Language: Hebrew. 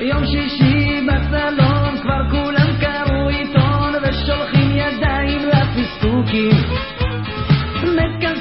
יום שישי בסלון כבר כולם קראו עיתון ושולחים ידיים לפספוקים מכנסים